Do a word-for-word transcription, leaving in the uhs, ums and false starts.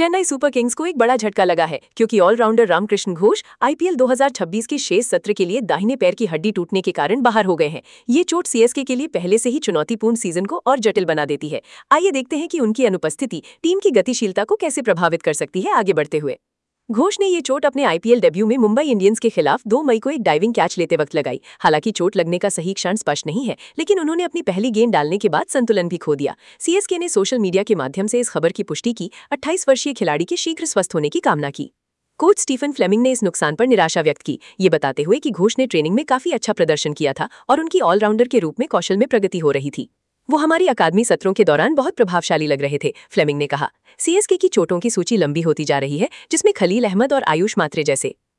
Chennai super Kings को एक बड़ा झटका लगा है क्योंकि ऑलराउंडर रामकृष्ण घोष आईपीएल दो हज़ार छब्बीस के शेष सत्र के लिए दाहिने पैर की हड्डी टूटने के कारण बाहर हो गए हैं। ये चोट सीएसके के लिए पहले से ही चुनौतीपूर्ण सीजन को और जटिल बना देती है। आइए देखते हैं कि उनकी अनुपस्थिति टीम की गतिशीलता को कैसे प्रभावित कर सकती है। आगे बढ़ते हुए घोष ने ये चोट अपने आईपीएल डेब्यू में मुंबई इंडियंस के खिलाफ दो मई को एक डाइविंग कैच लेते वक्त लगाई। हालांकि चोट लगने का सही क्षण स्पष्ट नहीं है, लेकिन उन्होंने अपनी पहली गेंद डालने के बाद संतुलन भी खो दिया। सीएसके ने सोशल मीडिया के माध्यम से इस खबर की पुष्टि की। अट्ठाईस वर्षीय खिलाड़ी के शीघ्र स्वस्थ होने की कामना की। कोच स्टीफन फ्लेमिंग ने इस नुकसान पर निराशा व्यक्त की, ये बताते हुए कि घोष ने ट्रेनिंग में काफी अच्छा प्रदर्शन किया था और उनकी ऑलराउंडर के रूप में कौशल में प्रगति हो रही थी। वो हमारी अकादमी सत्रों के दौरान बहुत प्रभावशाली लग रहे थे, फ्लेमिंग ने कहा। सीएसके की चोटों की सूची लंबी होती जा रही है, जिसमें खलील अहमद और आयुष मात्रे जैसे